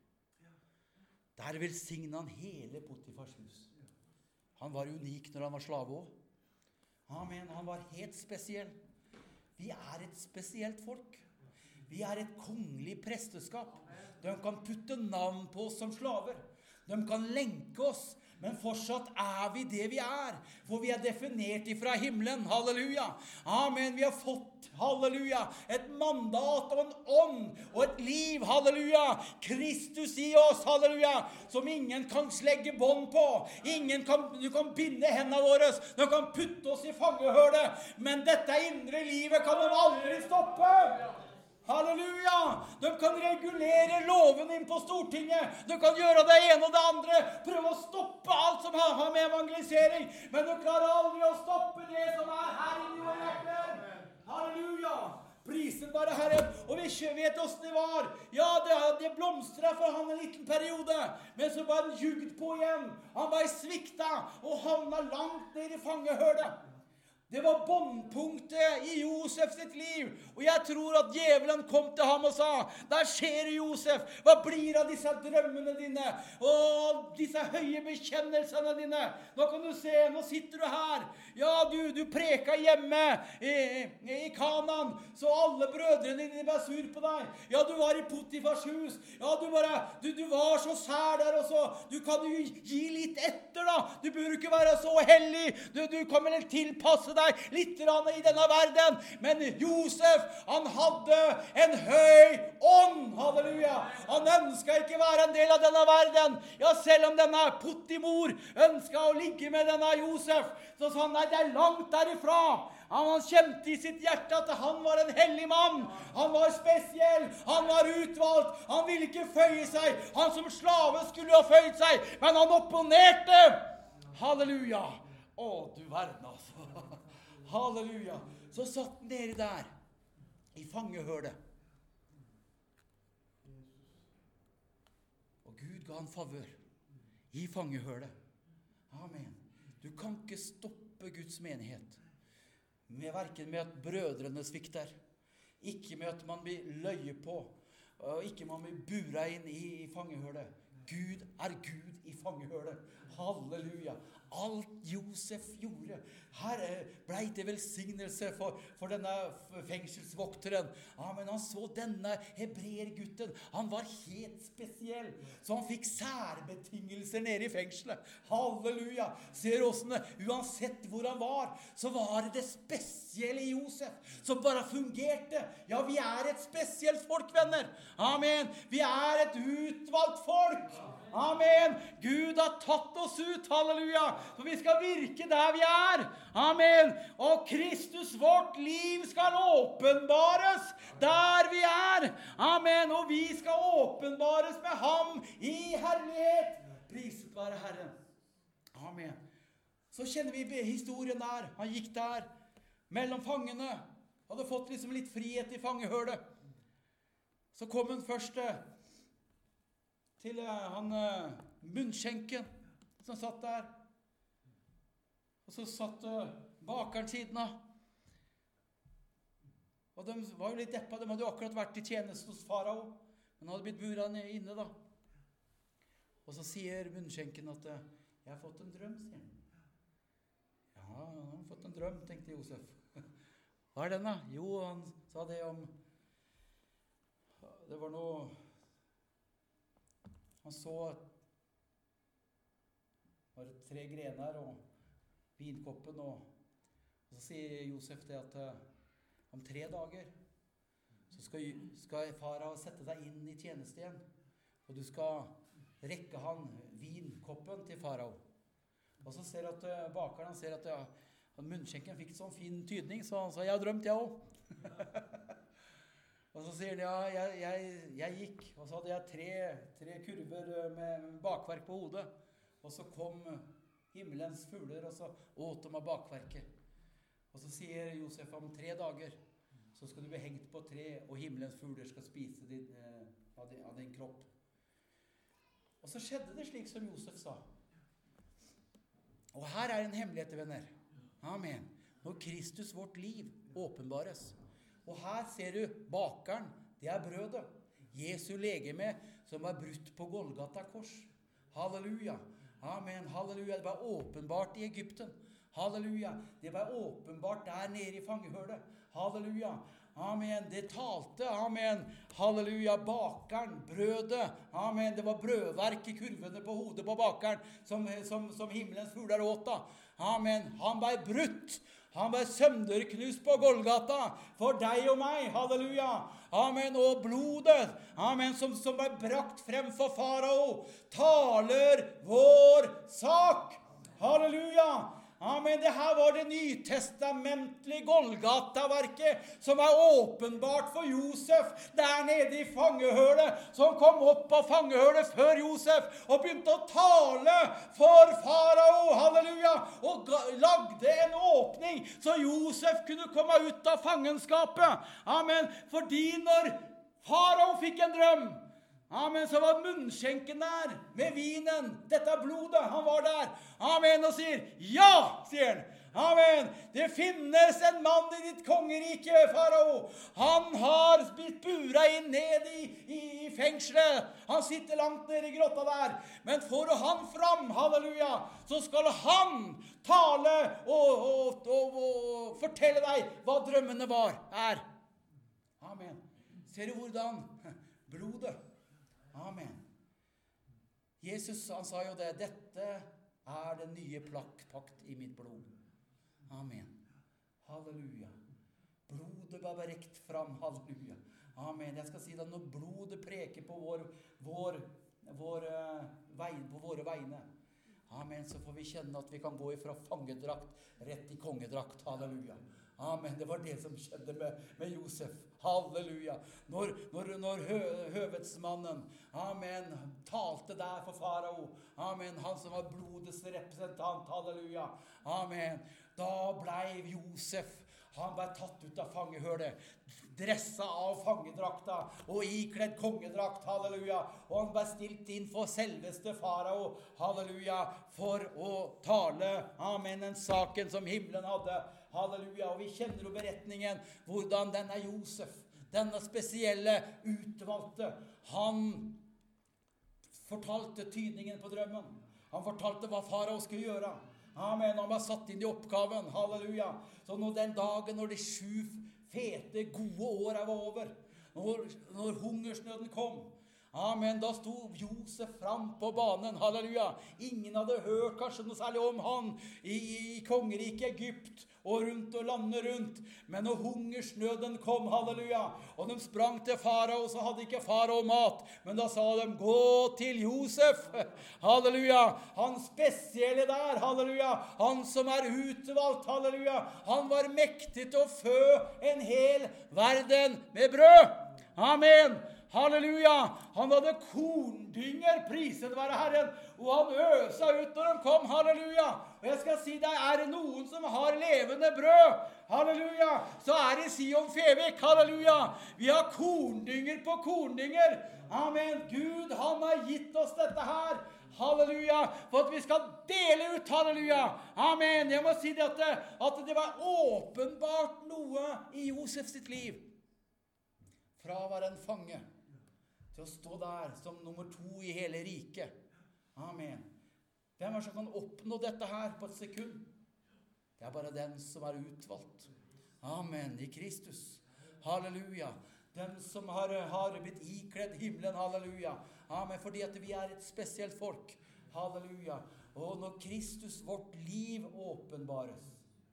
Der velsignet han hele Potifars hus. Han var unik når han var slave også. Amen, han var helt spesiell. Vi er et spesielt folk. Vi er et kongelig presteskap. De kan putte navn på oss som slaver. De kan lenke oss, men fortsatt er vi det vi er. For vi er definert ifra himmelen. Halleluja. Amen. Vi har fått, halleluja, et mandat og en ånd og et liv. Halleluja. Kristus i oss, halleluja, som ingen kan slegge bånd på. Du kan binde hendene våre. Du kan putte oss i fangehølet. Men dette indre livet kan de aldri stoppe. Halleluja! De kan regulere loven inn på Stortinget. De kan gjøre det ene og det andre. Prøve å stoppe alt som har med evangelisering. Men de klarer aldri å stoppe det som er her inne i våre hjerter. Halleluja! Prisen bare Herren. Og vi vet hvordan det var. Ja, det blomstret for han en liten periode. Men så var han jugd på igjen. Han var sviktet og havnet langt ned i fangehølet. Det var båndpunktet i Josef sitt liv. Og jeg tror at djevelen kom til ham og sa, der skjer det, Josef. Hva blir av disse drømmene dine? Og disse høye bekjennelsene dine? Nå kan du se, nå sitter du her. Ja, du preka hjemme i Kanaan, så alle brødrene dine var sur på deg. Ja, du var i Potifars hus. Ja, du var så sær der også. Du kan jo gi litt etter da. Du burde ikke være så hellig. Du kan vel tilpasse deg litt i denne verden. Men Josef, han hadde en høy ånd. Halleluja. Han ønsket ikke være en del av denne verden. Ja, selv om denne Potifar ønsket å ligge med denne Josef, så sa han, nei, det er langt derifra. Han kjente i sitt hjerte at han var en hellig mann. Han var spesiell. Han var utvalgt. Han ville ikke føye seg. Han som slave skulle ha føyet seg, men han opponerte. Halleluja. Å, du verden altså. Halleluja. Så satt han nede der i fangehølet. Og Gud ga han favør. i fangehølet. Amen. Du kan ikke stoppe Guds menighet. Hverken med at brødrene svikter, ikke med at man blir løye på, og ikke man blir bura inn i fangehølet. Gud er Gud i fangehølet. Halleluja. Alt Josef gjorde. Her ble det velsignelse for denne fengselsvokteren. Amen. Han så denne hebreergutten. Han var helt spesiell. Så han fikk særbetingelser nede i fengselet. Halleluja. Ser hvordan uansett hvor han var, så var det spesielle i Josef som bare fungerte. Ja, vi er et spesielt folk, venner. Amen. Vi er et utvalgt folk. Amen. Gud har tatt oss ut, halleluja, for vi skal virke der vi er. Amen. Og Kristus, vårt liv, skal åpenbares der vi er. Amen. Og vi skal åpenbares med ham i herlighet. Priset være Herren. Amen. Så kjenner vi historien der. Han gikk der, mellom fangene. Hadde fått liksom litt frihet i fangehølet. Så kom han først til han munnskjenken som satt der. Og så satt bakeren siden av. Og de var jo litt deppa. De hadde jo akkurat vært i tjeneste hos farao. Men hadde blitt buret inne da. Og så sier munnskjenken at jeg har fått en drøm, sier han. Ja, han har fått en drøm, tenkte Josef. Hva er den da? Jo, han sa det om det var noe. Han så var det 3 grener og vinkoppen, og så sier Josef det at om 3 dager så skal farao sette deg inn i tjeneste igjen, og du skal rekke han vinkoppen til farao. Og så ser at bakeren, han ser at munnskjenken fikk sånn fin tydning, så han sa, jeg har drømt, jeg også. Og så sier han, ja, jeg gikk, og så hadde jeg 3 kurver med bakverk på hodet. Og så kom himmelens fugler, og så åt de av bakverket. Og så sier Josef, om 3 dager, så skal du bli hengt på 3, og himmelens fugler skal spise av din kropp. Og så skjedde det slik som Josef sa. Og her er en hemmelighet, venner. Amen. Når Kristus, vårt liv, åpenbares. Og her ser du bakeren, det er brødet. Jesu legeme som var brutt på Golgata kors. Halleluja. Amen. Halleluja. Det var åpenbart i Egypten. Halleluja. Det var åpenbart der nede i fangehølet. Halleluja. Amen. Det talte. Amen. Halleluja. Bakeren, brødet. Amen. Det var brødverk i kurvene på hodet på bakeren som himmelens fugler åt da. Amen. Han var brutt. Han var sønderknust på Golgata for deg og meg. Halleluja. Amen. Og blodet, amen, som var brakt frem for farao, taler vår sak. Halleluja. Amen. Det her var det nytestamentlige Golgata-verket som var åpenbart for Josef der nede i fangehølet, som kom opp av fangehølet før Josef og begynte å tale for farao. Halleluja. Og lagde en åpning så Josef kunne komme ut av fangenskapet. Amen. Fordi når farao fikk en drøm, amen, så var munnskjenken der med vinen. Dette blodet, han var der. Amen, og sier, ja, sier han. Amen, det finnes en mann i ditt kongerike, farao. Han har blitt bura inn ned i fengselet. Han sitter langt nede i grotta der. Men får han fram, halleluja, så skal han tale og fortelle deg hva drømmene er. Amen. Ser du hvordan? Blodet. Amen. Jesus, han sa jo det, dette er den nye pakt i mitt blod. Amen. Halleluja. Blodet var berekt fram, halleluja. Amen. Jeg skal si det, når blodet preker på våre vegne. Amen, så får vi kjenne at vi kan gå ifra fangedrakt rett i kongedrakt, halleluja. Amen, det var det som skjedde med Josef. Halleluja. Når høvedsmannen, amen, talte der for farao. Amen, han som var blodets representant. Halleluja. Amen. Da ble Josef, Han ble tatt ut av fangehølet, dressa av fangedrakta og ikledd kongedrakt, halleluja. Og han ble stilt inn for selveste farao, halleluja, for å tale, amen, den saken som himmelen hadde, halleluja. Og vi kjenner jo beretningen, hvordan denne Josef, denne spesielle utvalgte, han fortalte tydningen på drømmen. Han fortalte hva farao skulle gjøre. Amen, han var satt inn i oppgaven, halleluja. Så når den dagen, når de 7 fete, gode årene var over, når hungersnøden kom, amen, da sto Josef fram på banen, halleluja. Ingen hadde hørt kanskje noe særlig om han i kongeriket Egypt, og rundt og landet rundt. Men når hungersnøden kom, halleluja, og de sprang til farao, så hadde ikke farao mat. Men da sa de, gå til Josef, halleluja. Han spesielle der, halleluja. Han som utvalgt, halleluja. Han var mektig til å fø en hel verden med brød. Amen. Halleluja. Han hadde korndynger, priset være Herren, og han øsa ut når han kom, halleluja. Og jeg skal si deg, det noen som har levende brød, halleluja, så det Sion Fevik, halleluja. Vi har korndynger på korndynger. Amen. Gud, han har gitt oss dette her, halleluja, for at vi skal dele ut, halleluja. Amen. Jeg må si det at det var åpenbart noe i Josef sitt liv. Fra å være en fange til å stå der som nummer 2 i hele riket. Amen. Hvem som kan oppnå dette her på et sekund? Det bare den som utvalgt. Amen. I Kristus. Halleluja. Den som har blitt ikledd himmelen. Halleluja. Amen. Fordi at vi et spesielt folk. Halleluja. Og når Kristus, vårt liv, åpenbares,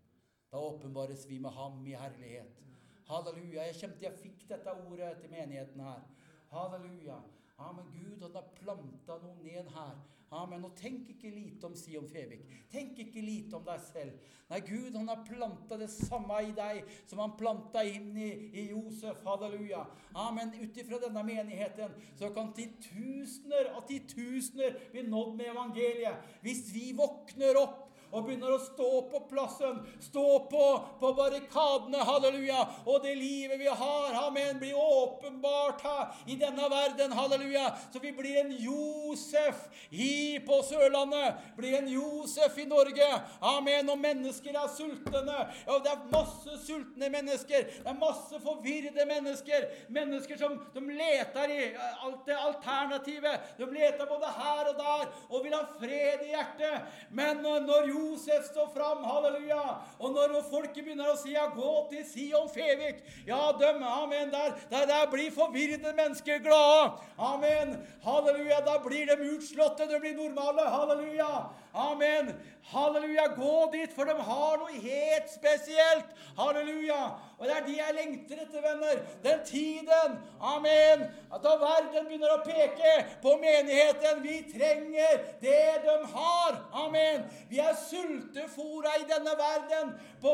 da åpenbares vi med ham i herlighet. Halleluja. Jeg fikk dette ordet til menigheten her. Halleluja. Amen. Gud, han har plantet noe ned her. Amen. Og tenk ikke lite om Sion Fevik. Tenk ikke lite om deg selv. Nei, Gud, han har plantet det samme i deg som han plantet inn i Josef. Halleluja. Amen. Utifra denne menigheten så kan titusener og titusener bli nådd med evangeliet. Hvis vi våkner opp og begynner å stå på plassen, stå på barrikadene, halleluja, og det livet vi har, amen, blir åpenbart her i denne verden, halleluja, så vi blir en Josef på Sørlandet, blir en Josef i Norge, amen, og mennesker sultne, og det masse sultne mennesker, det masse forvirrede mennesker som de leter i alt det alternativet, de leter både her og der, og vil ha fred i hjertet, men når Josef står fram, halleluja, og når folket begynner å si, ja, gå til Sion Fevik, ja, amen, der blir forvirrede mennesker glade, amen, halleluja, da blir de utslåtte, de blir normale, halleluja, amen, halleluja, gå dit, for de har noe helt spesielt, halleluja, og det de jeg lengter etter, venner, den tiden, amen, at da verden begynner å peke på menigheten, vi trenger det de har, amen, vi sultefora i denne verden, på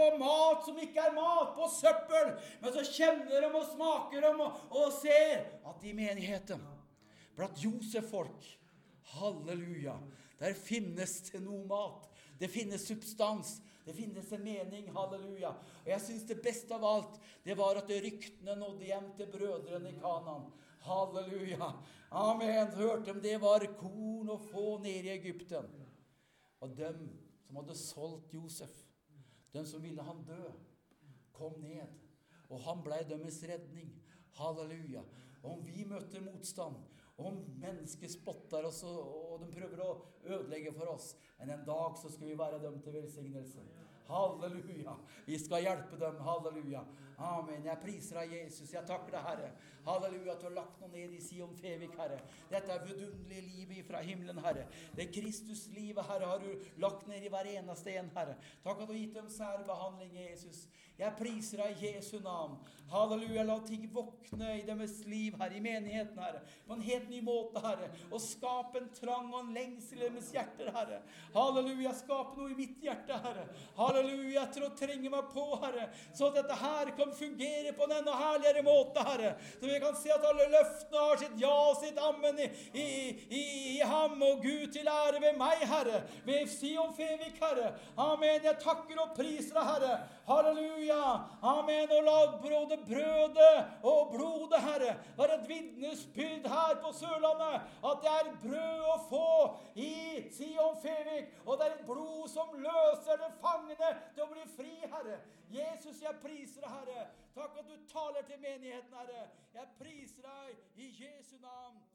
mat som ikke mat, på søppel, men så kjenner de og smaker de og ser at i menigheten, blant Josef-folk, halleluja, der finnes det noe mat, det finnes substans, det finnes en mening, halleluja. Og jeg synes det beste av alt, det var at ryktene nådde hjem til brødrene i Kanaan. Halleluja. Amen. Hørte de det var korn å få ned i Egypten. Og dem som hadde solgt Josef, dem som ville han dø, kom ned. Og han ble deres redning. Halleluja. Om vi møter motstand, om mennesker spotter oss, og de prøver å ødelegge for oss, men en dag så skal vi være dem til velsignelse. Halleluja. Vi skal hjelpe dem. Halleluja. Amen. Jeg priser deg, Jesus. Jeg takker deg, Herre. Halleluja, at du har lagt noe ned i Sion Fevik, Herre. Dette vidunderlige livet fra himmelen, Herre. Det Kristus-livet, Herre, har du lagt ned i hver eneste en, Herre. Takk at du har gitt dem særbehandling, Jesus. Jeg priser deg i Jesu navn. Halleluja, la ting våkne i deres liv, Herre, i menigheten, Herre. På en helt ny måte, Herre. Og skap en trang og en lengsel i deres hjerter, Herre. Halleluja, skap noe i mitt hjerte, Herre. Halleluja, jeg tror trenge meg på, Herre. Så at dette her kan fungere på en enda herligere måte, Herre. Så vi kan se at alle løftene har sitt ja og sitt ammen i ham, og Gud til ære ved meg, Herre. Ved Sion Fevik, Herre. Amen, jeg takker og priser deg, Herre. Halleluja. Halleluja. Amen. Og la både brødet og blodet, Herre, være et vitnesbyrd her på Sørlandet, at det er brød å få i Sion Fevik, og det er et blod som løser de fangene til å bli fri, Herre. Jesus, jeg priser deg, Herre. Takk at du taler til menigheten, Herre. Jeg priser deg i Jesu navn.